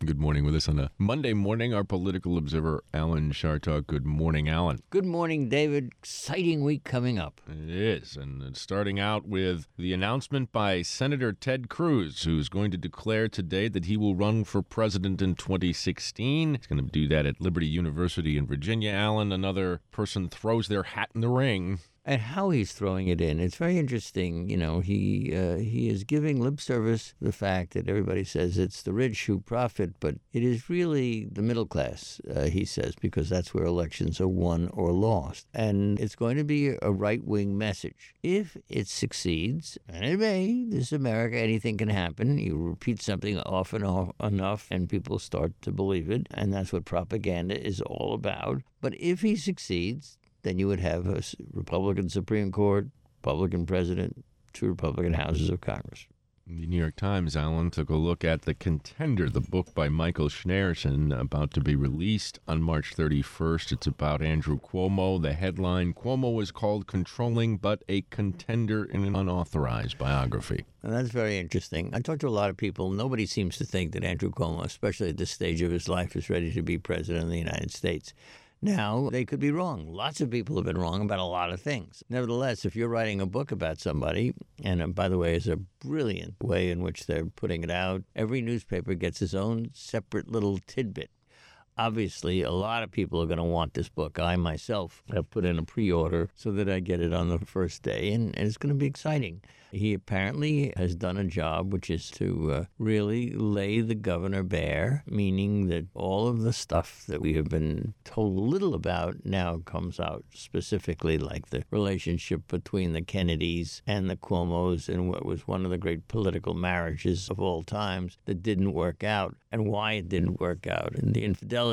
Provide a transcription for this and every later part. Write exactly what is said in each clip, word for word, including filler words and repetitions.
Good morning. With us on a Monday morning, our political observer, Alan Chartock. Good morning, Alan. Good morning, David. Exciting week coming up. It is, and it's starting out with the announcement by Senator Ted Cruz, who's going to declare today that he will run for president in twenty sixteen. He's going to do that at Liberty University in Virginia, Alan. Another person throws their hat in the ring. And how he's throwing it in. It's very interesting. You know, he uh, he is giving lip service to the fact that everybody says it's the rich who profit, but it is really the middle class, uh, he says, because that's where elections are won or lost. And it's going to be a right-wing message. If it succeeds, and it may, this is America, anything can happen. You repeat something often enough and people start to believe it, and that's what propaganda is all about. But if he succeeds, then you would have a Republican Supreme Court, Republican president, two Republican houses of Congress. The New York Times, Alan, took a look at The Contender, the book by Michael Schneerson, about to be released on March thirty-first. It's about Andrew Cuomo. The headline, Cuomo is called controlling but a contender in an unauthorized biography. And that's very interesting. I talked to a lot of people. Nobody seems to think that Andrew Cuomo, especially at this stage of his life, is ready to be president of the United States. Now, they could be wrong. Lots of people have been wrong about a lot of things. Nevertheless, if you're writing a book about somebody, and uh, by the way, it's a brilliant way in which they're putting it out, every newspaper gets its own separate little tidbit. Obviously, a lot of people are going to want this book. I myself have put in a pre-order so that I get it on the first day, and, and it's going to be exciting. He apparently has done a job which is to uh, really lay the governor bare, meaning that all of the stuff that we have been told little about now comes out, specifically like the relationship between the Kennedys and the Cuomos and what was one of the great political marriages of all times that didn't work out, and why it didn't work out, and the infidelity,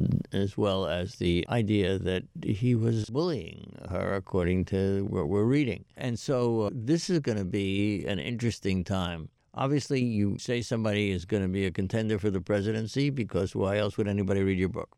as well as the idea that he was bullying her, according to what we're reading. And so uh, this is going to be an interesting time. Obviously, you say somebody is going to be a contender for the presidency because why else would anybody read your book?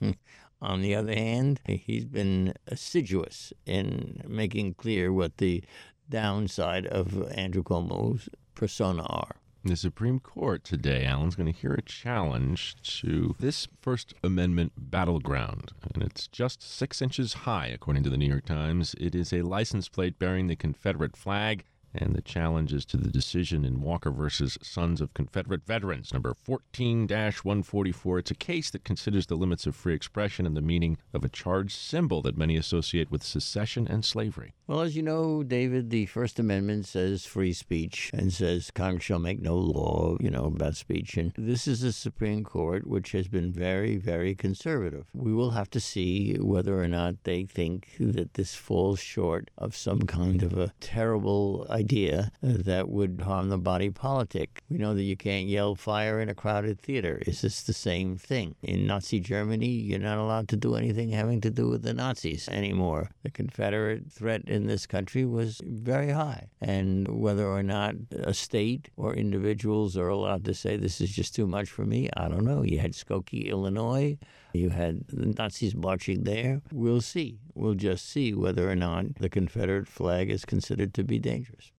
On the other hand, he's been assiduous in making clear what the downside of Andrew Cuomo's persona are. The Supreme Court today, Alan's going to hear a challenge to this First Amendment battleground, and it's just six inches high, according to the New York Times. It is a license plate bearing the Confederate flag, and the challenge is to the decision in Walker versus Sons of Confederate Veterans, number fourteen dash one forty-four. It's a case that considers the limits of free expression and the meaning of a charged symbol that many associate with secession and slavery. Well, as you know, David, the First Amendment says free speech and says Congress shall make no law, you know, about speech. And this is a Supreme Court which has been very, very conservative. We will have to see whether or not they think that this falls short of some kind of a terrible idea that would harm the body politic. We know that you can't yell fire in a crowded theater. Is this the same thing? In Nazi Germany, you're not allowed to do anything having to do with the Nazis anymore. The Confederate threat in this country was very high. And whether or not a state or individuals are allowed to say this is just too much for me, I don't know. You had Skokie, Illinois. You had the Nazis marching there. We'll see. We'll just see whether or not the Confederate flag is considered to be dangerous.